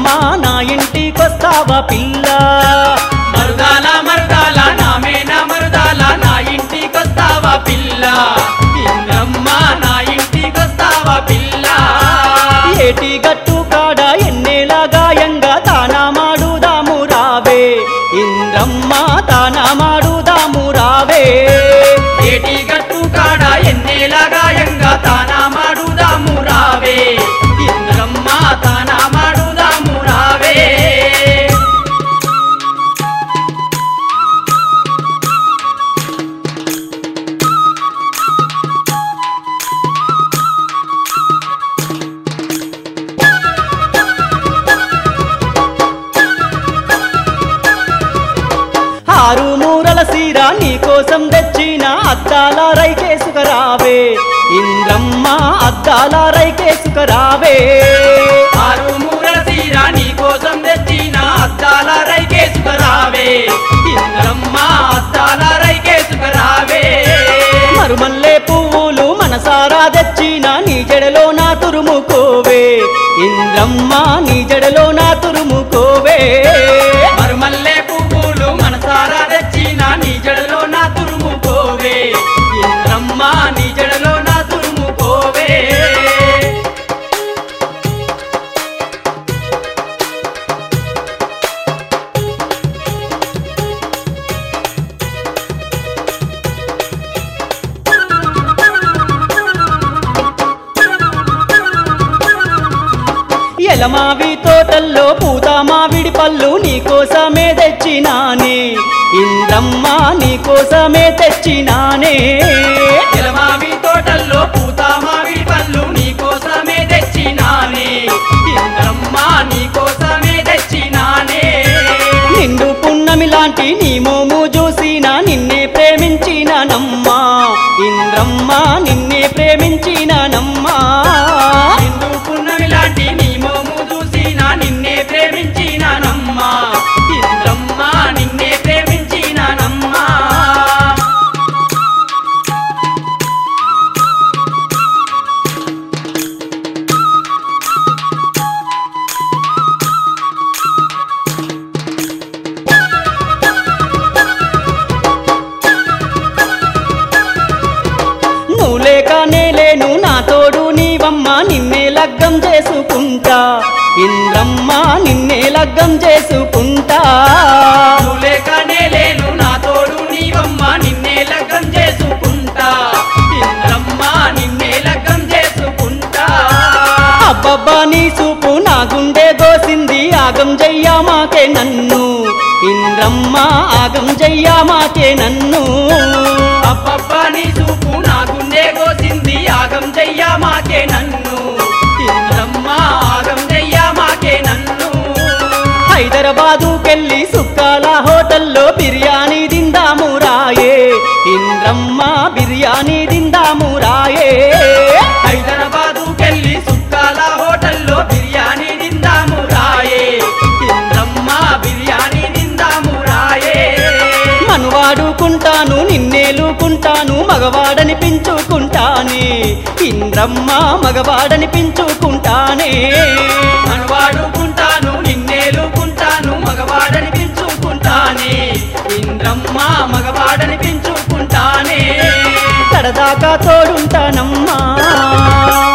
నా ఇంటికొస్తావా పిల్ల మరుదాల మరుదాల నామేన మరుదాల నా ఇంటికొస్తావా పిల్ల ఇంద్రమ్మ నా ఇంటికొస్తావా పిల్ల ఏటి గట్టు కాడ ఎన్నేల గాయంగా తానా మాడుదాము రావే ఇంద్రమ్మ తానా మాడుదాము రావే ఏటి గట్టు కాడ ఎన్నేల గాయంగా తానా మాడుదాము రావే ఇంద్రమ్మ తానా మాడుదాము రావే ఆరు మూరల సీర నీకోసం తెచ్చిన అద్దాల రైకేసుకరావే ఇంద్రమ్మ అద్దాల రైకేసుకరావే ఆరు మూరల సీర నీకోసం తెచ్చిన అద్దాల రైకేసుకరావే ఇంద్రమ్మ అద్దాల రైకేసుకరావే మరుమల్లే పువ్వులు మనసారా తెచ్చిన నీ జడలో నా తురుముకోవే ఇంద్రమ్మ నీ జడలో నా తురుముకోవే మరుమల్లే పువ్వులు మనసారా తెచ్చిన నీ జడలో నా తురుముకోవే ఇంద్రమ్మ నీ జడలో నా తురుముకోవే ఎలమావి తోటల్లో పూత మావిడి పళ్ళు నీకోసమే తెచ్చినానే ఇంద్రమ్మ నీకోసమే తెచ్చినానే ఎలమావి తోటల్లో పూత మామిడి పళ్ళు నీకోసమే తెచ్చినానే ఇంద్రమ్మ నీకోసమే తెచ్చినానే నిండు పున్నమి లాంటి నీ మోము చూసిన నిన్నే ప్రేమించినానమ్మా ఇంద్రమ్మ నిన్నే ప్రేమించినానమ్మా నిండు పున్నమి లాంటి నీ మోము చూసిన నిన్నే ప్రేమించినానమ్మా ఇంద్రమ్మ నిన్నే ప్రేమించినానమ్మా నువ్వు లేక నేలేను నా తోడు నీవమ్మ నిన్నే లగ్గం చేసుకుంటా ఇంద్రమ్మ నిన్నే లగ్గం చేసుకుంటా నువ్వు లేకనే లేను నా తోడు నీవమ్మ నిన్నే లగ్గం చేసుకుంటా ఇంద్రమ్మ నిన్నే లగ్గం చేసుకుంటా అబ్బబ్బా నీ చూపు నా గుండె దోసింది ఆగం జయ్యామాకే నన్ను ఇంద్రమ్మ ఆగం జయ్యామాకే నన్ను అబ్బబ్బా నీ చూపు నా గుండె కోసింది ఆగం చెయ్యా మాకే నన్ను ఇంద్రమ్మ ఆగం చెయ్యా మాకే నన్ను హైదరాబాదుకెళ్ళి సుక్కాల హోటల్లో బిర్యానీ తిందాము రాయే ఇంద్రమ్మ బిర్యానీ తిందాము రాయే హైదరాబాదుకెళ్ళి సుక్కాల హోటల్లో బిర్యానీ తిందాము రాయే ఇంద్రమ్మ బిర్యానీ తిందాము రాయే మనువాడుకుంటాను నిన్నేలుకుంటాను మగవాడని పెంచుకుంటానే ఇంద్రమ్మ మగవాడని పెంచుకుంటానే మనవాడుకుంటాను నిన్నేలుకుంటాను మగవాడని పెంచుకుంటానే ఇంద్రమ్మ మగవాడని పెంచుకుంటానే కడదాకా తోడుంటానమ్మా